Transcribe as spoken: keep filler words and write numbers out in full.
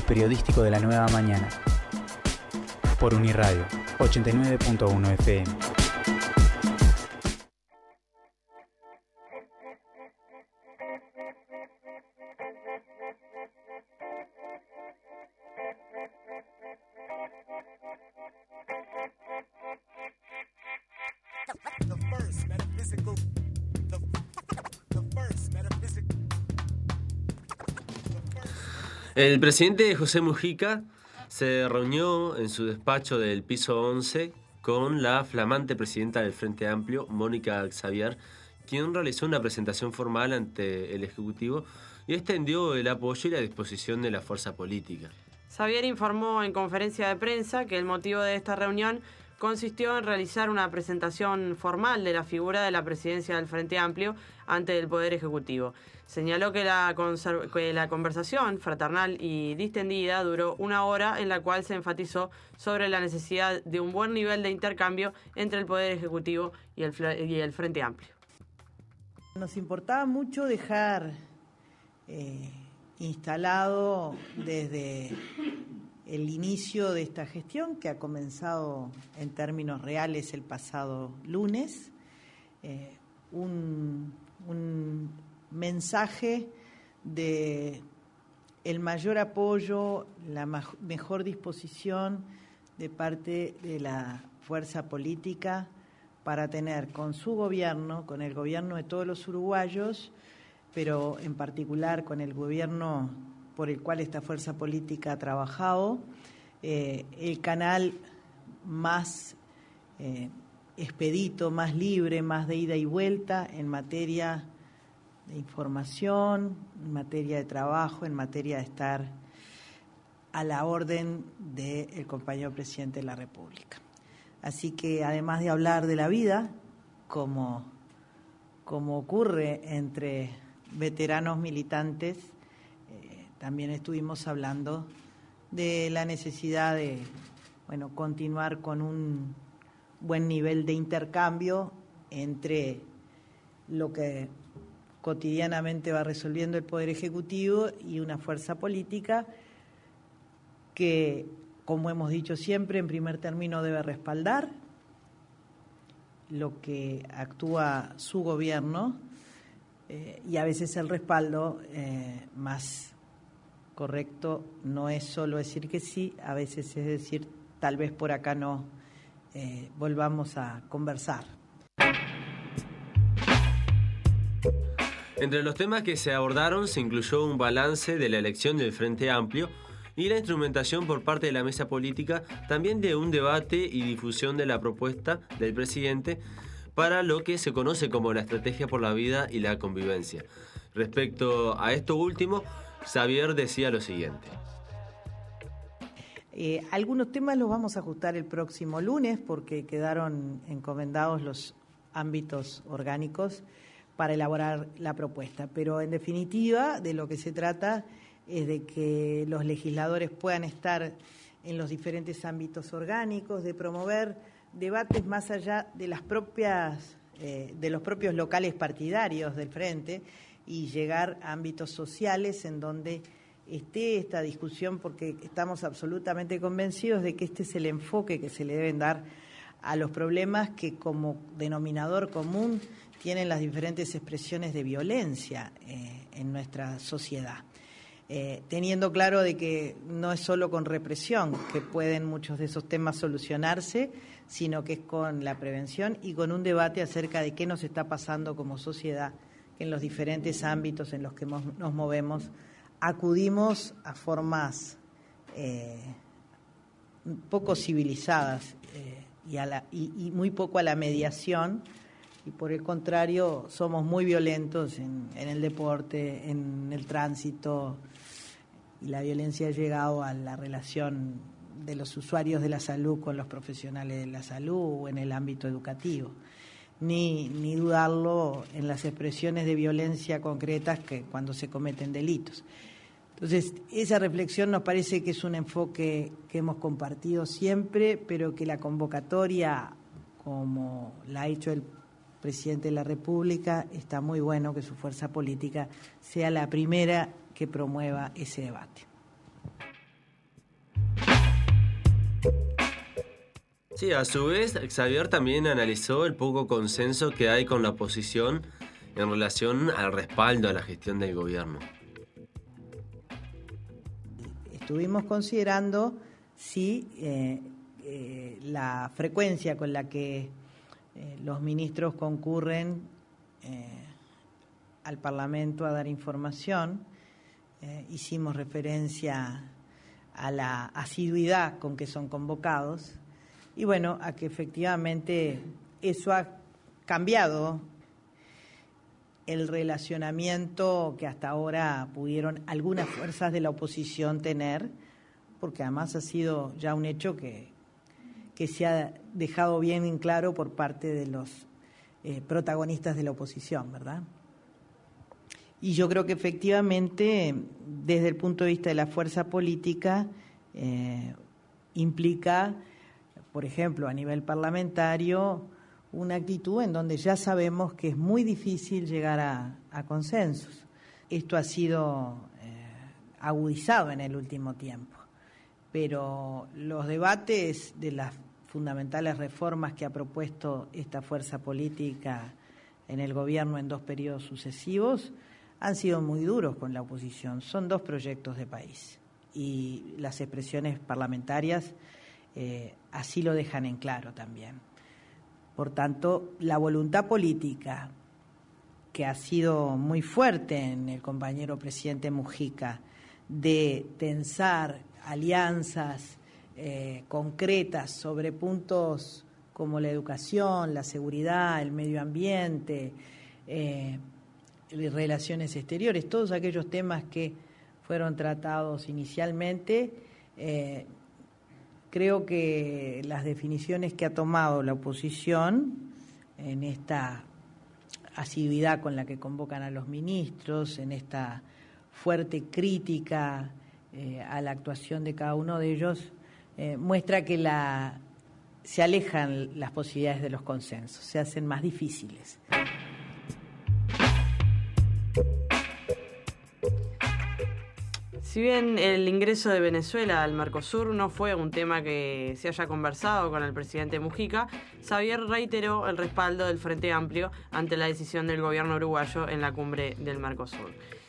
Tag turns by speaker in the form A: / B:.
A: periodístico de la Nueva Mañana. Por Uniradio, ochenta y nueve punto uno F M.
B: El presidente José Mujica se reunió en su despacho del piso once con la flamante presidenta del Frente Amplio, Mónica Xavier, quien realizó una presentación formal ante el Ejecutivo y extendió el apoyo y la disposición de la fuerza política.
C: Xavier informó en conferencia de prensa que el motivo de esta reunión consistió en realizar una presentación formal de la figura de la presidencia del Frente Amplio ante el Poder Ejecutivo. Señaló que la, que la conversación fraternal y distendida duró una hora, en la cual se enfatizó sobre la necesidad de un buen nivel de intercambio entre el Poder Ejecutivo y el, y el Frente Amplio.
D: Nos importaba mucho dejar eh, instalado desde el inicio de esta gestión, que ha comenzado en términos reales el pasado lunes, eh, un, un mensaje de el mayor apoyo, la ma- mejor disposición de parte de la fuerza política para tener con su gobierno, con el gobierno de todos los uruguayos, pero en particular con el gobierno por el cual esta fuerza política ha trabajado, eh, el canal más eh, expedito, más libre, más de ida y vuelta en materia de información, en materia de trabajo, en materia de estar a la orden del compañero presidente de la República. Así que además de hablar de la vida, como, como ocurre entre veteranos militantes, eh, también estuvimos hablando de la necesidad de, bueno, continuar con un buen nivel de intercambio entre lo que cotidianamente va resolviendo el Poder Ejecutivo y una fuerza política que, como hemos dicho siempre, en primer término debe respaldar lo que actúa su gobierno, eh, y a veces el respaldo eh, más correcto no es solo decir que sí, a veces es decir, tal vez por acá no, eh, volvamos a conversar.
B: Entre los temas que se abordaron se incluyó un balance de la elección del Frente Amplio y la instrumentación por parte de la mesa política, también de un debate y difusión de la propuesta del presidente para lo que se conoce como la Estrategia por la Vida y la Convivencia. Respecto a esto último, Xavier decía lo siguiente.
D: Eh, algunos temas los vamos a ajustar el próximo lunes porque quedaron encomendados los ámbitos orgánicos para elaborar la propuesta, pero en definitiva de lo que se trata es de que los legisladores puedan estar en los diferentes ámbitos orgánicos, de promover debates más allá de las propias eh, de los propios locales partidarios del Frente y llegar a ámbitos sociales en donde esté esta discusión, porque estamos absolutamente convencidos de que este es el enfoque que se le deben dar a los problemas que como denominador común tienen las diferentes expresiones de violencia eh, en nuestra sociedad. Eh, teniendo claro de que no es solo con represión que pueden muchos de esos temas solucionarse, sino que es con la prevención y con un debate acerca de qué nos está pasando como sociedad, que en los diferentes ámbitos en los que nos movemos acudimos a formas eh, poco civilizadas eh, y, a la, y, y muy poco a la mediación, y por el contrario somos muy violentos en, en el deporte, en el tránsito, y la violencia ha llegado a la relación de los usuarios de la salud con los profesionales de la salud o en el ámbito educativo. Ni, ni dudarlo en las expresiones de violencia concretas que cuando se cometen delitos. Entonces, esa reflexión nos parece que es un enfoque que hemos compartido siempre, pero que la convocatoria, como la ha hecho el presidente de la República, está muy bueno que su fuerza política sea la primera que promueva ese debate.
B: Sí, a su vez, Xavier también analizó el poco consenso que hay con la oposición en relación al respaldo a la gestión del gobierno.
D: Estuvimos considerando si eh, eh, la frecuencia con la que eh, los ministros concurren eh, al Parlamento a dar información, eh, hicimos referencia a la asiduidad con que son convocados y bueno, a que efectivamente eso ha cambiado el relacionamiento que hasta ahora pudieron algunas fuerzas de la oposición tener, porque además ha sido ya un hecho que, que se ha dejado bien en claro por parte de los eh, protagonistas de la oposición, ¿verdad? Y yo creo que efectivamente, desde el punto de vista de la fuerza política, eh, implica, por ejemplo, a nivel parlamentario, una actitud en donde ya sabemos que es muy difícil llegar a, a consensos. Esto ha sido eh, agudizado en el último tiempo, pero los debates de las fundamentales reformas que ha propuesto esta fuerza política en el gobierno en dos periodos sucesivos han sido muy duros con la oposición. Son dos proyectos de país y las expresiones parlamentarias eh, así lo dejan en claro también. Por tanto, la voluntad política que ha sido muy fuerte en el compañero presidente Mujica de tensar alianzas eh, concretas sobre puntos como la educación, la seguridad, el medio ambiente, eh, relaciones exteriores, todos aquellos temas que fueron tratados inicialmente, eh, creo que las definiciones que ha tomado la oposición en esta asiduidad con la que convocan a los ministros, en esta fuerte crítica eh, a la actuación de cada uno de ellos, eh, muestra que la, se alejan las posibilidades de los consensos, se hacen más difíciles.
C: Si bien el ingreso de Venezuela al Mercosur no fue un tema que se haya conversado con el presidente Mujica, Xavier reiteró el respaldo del Frente Amplio ante la decisión del gobierno uruguayo en la cumbre del Mercosur.